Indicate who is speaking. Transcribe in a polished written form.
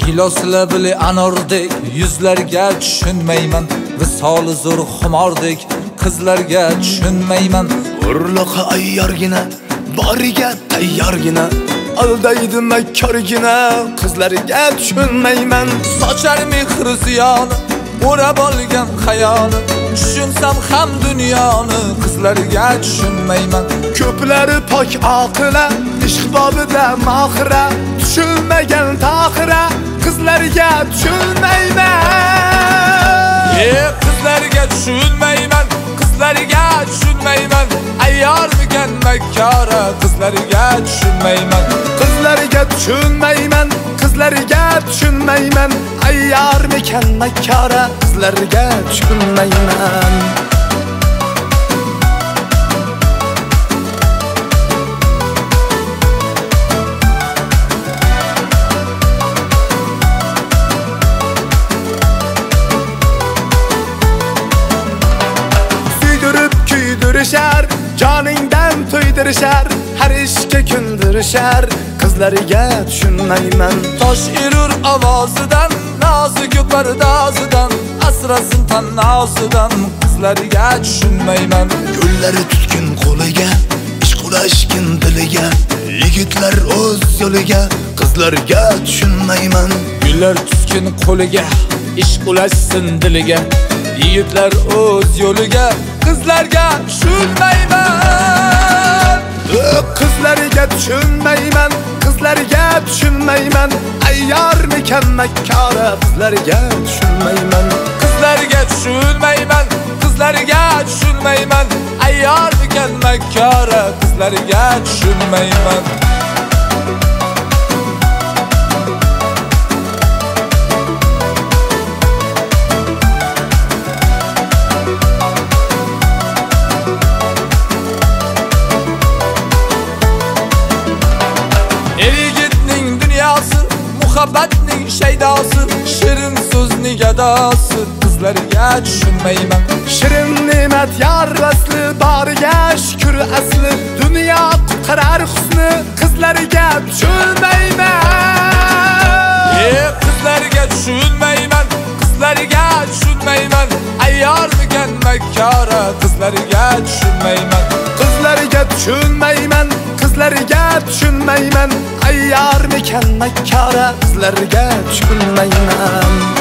Speaker 1: Gilosla bili anordek yuzlarga tushunmayman, visoli zo'r xumordek qizlarga tushunmayman.
Speaker 2: Urloqqa ayyorgina, boriga tayyorgina, aldaydi makkorgina, qizlarga tushunmayman.
Speaker 1: Sochar mehr ziyoni, o'rab olgan xayoli, tushunsam ham dunyoni, qizlarga tushunmayman.
Speaker 2: Ko'plari pok oqila, ishq bobida mohira, tushunmagan tohira, qizlarga tushunmayman.
Speaker 1: Qizlarga tushunmayman, qizlarga tushunmayman. Ayyormikan makkora, qizlarga tushunmayman.
Speaker 2: Qizlarga tushunmayman, qizlarga tushunmayman. Ayyormikan makkora, qizlarga tushunmayman. Kuydirishar, joningdan to'ydirishar, har ishga kundirishar, qizlarga tushunmayman.
Speaker 1: Tosh irur ovozidan, nozik pardozidan, asrasin tannozidan, qizlarga tushunmayman.
Speaker 2: Yo'llari tutkin qo'liga, ishq ulashkin diliga, yigitlar o'z yo'liga, qizlarga tushunmayman.
Speaker 1: Gullar tutkin qo'liga, ishq ulashsin diliga, yigitlar o'z yo'liga, qizlarga tushunmayman.
Speaker 2: Qizlarga tushunmayman, qizlarga tushunmayman. Ayyormikan makkora, qizlarga tushunmayman.
Speaker 1: Qizlarga tushunmayman, qizlarga tushunmayman. Ayyormikan makkora, qizlarga tushunmayman. Yigitning dunyosi, muhabbatning shaydosi, shirin so'zning gadosi, qizlarga tushunmayman.
Speaker 2: Shirin ne'mat yor asli, boriga shukr asli, dunyo qirar husni, qizlarga tushunmayman.
Speaker 1: Qizlarga tushunmayman, qizlarga tushunmayman. Ayyormikan makkora, qizlarga tushunmayman.
Speaker 2: Qizlarga tushunmayman, qizlarga tushunmayman. Ayyormikan makkora, qizlarga tushunmayman.